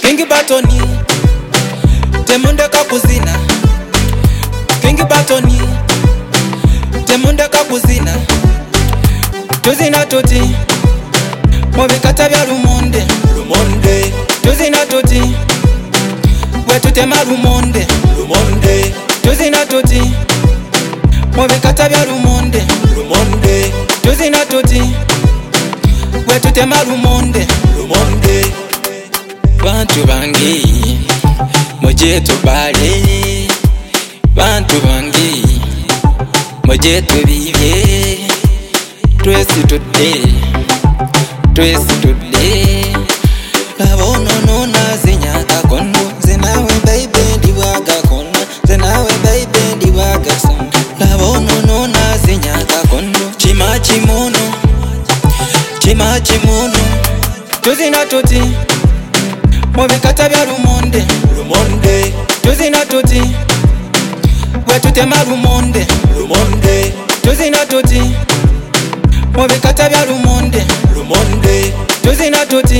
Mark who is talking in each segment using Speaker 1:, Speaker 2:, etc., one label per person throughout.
Speaker 1: King Batoni temundeka kuzina. King Batoni temundeka kuzina. Tuzina tuti mubikata bya lumonde.
Speaker 2: Lumonde
Speaker 1: Tuzina tuti wetutema lumonde.
Speaker 2: Lumonde
Speaker 1: Tuzina tuti mubikata bya lumonde.
Speaker 2: Lumonde
Speaker 1: Tuzina tuti wetutema lumonde.
Speaker 2: Lumonde
Speaker 1: Bantu bangi muje tubale. Bantu bangi muje tubibye. Twesi tudde Labono nona zinyaka kono. Zenawe baby ndiwaga kono. Zenawe baby ndiwaga son. Labono nona zinyaka kono. Chima chimono Tuzina tuti mubikata bya lumonde.
Speaker 2: Lumonde
Speaker 1: Tuzina tuti wetutema lumonde.
Speaker 2: Lumonde
Speaker 1: Tuzina tuti mubikata bya lumonde.
Speaker 2: Lumonde
Speaker 1: Tuzina tuti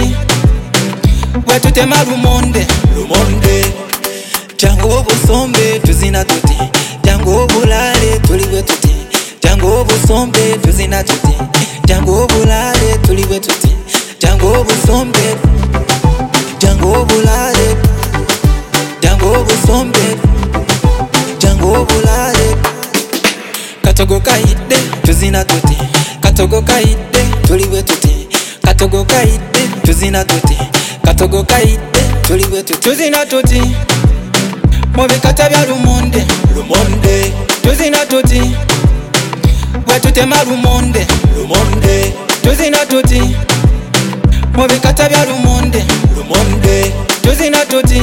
Speaker 1: wetutema lumonde.
Speaker 2: Lumonde
Speaker 1: Jangu obusombe tuzina tuti. Jangu obulale tuliwe tuti. Jangu obusombe tuzina tuti. Jangu obulale tuliwe tuti. Jangu obusombe. Jangu obulale. Jangu obusombe. Jangu obulale. Katogo kaide tuzina tuti. Katogo kaide tuliwe tuti. Katogo kaide tuzina tuti. Katogo kaide tuliwe tuti. Tuzina tuti mubikata bya lumonde.
Speaker 2: Lumonde
Speaker 1: Tuzina tuti wetutema lumonde.
Speaker 2: Lumonde
Speaker 1: Tuzina tuti mubikata bya lumonde.
Speaker 2: Lumonde
Speaker 1: Tuzina tuti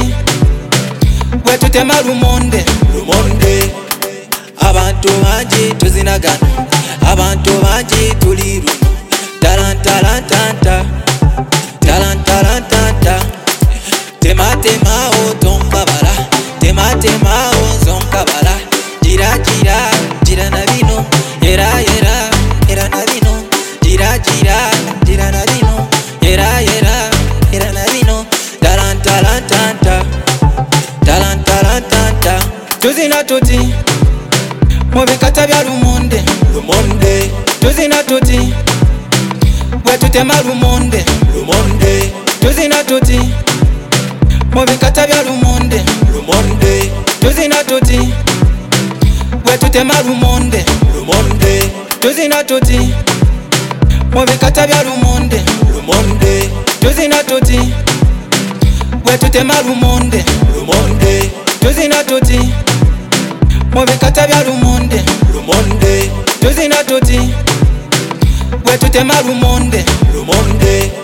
Speaker 1: wetutema lumonde.
Speaker 2: Lumonde
Speaker 1: Abantu bangi tuzina gano. Abantu bangi tuli luno. Talantalantanta Talantalantanta Tematemawo tonkabala. Tematemawo zonkabala. Gira na bino. Era na bino. Gira na bino. Era na bino. Talantalantanta Talantalantanta Tuzina tuti mubikata bya lumonde.
Speaker 2: Lumonde
Speaker 1: Tuzina tuti wetutema lumonde.
Speaker 2: Lumonde
Speaker 1: Tuzina tuti mubikata bya lumonde.
Speaker 2: Lumonde
Speaker 1: Tuzina tuti wetutema lumonde.
Speaker 2: Lumonde
Speaker 1: Tuzina tuti mubikata bya lumonde.
Speaker 2: Lumonde
Speaker 1: Tuzina tuti wetutema lumonde.
Speaker 2: Lumonde
Speaker 1: Tuzina tuti mubikata bya lumonde.
Speaker 2: Lumonde
Speaker 1: Tuzina tuti wetutema lumonde.
Speaker 2: Lumonde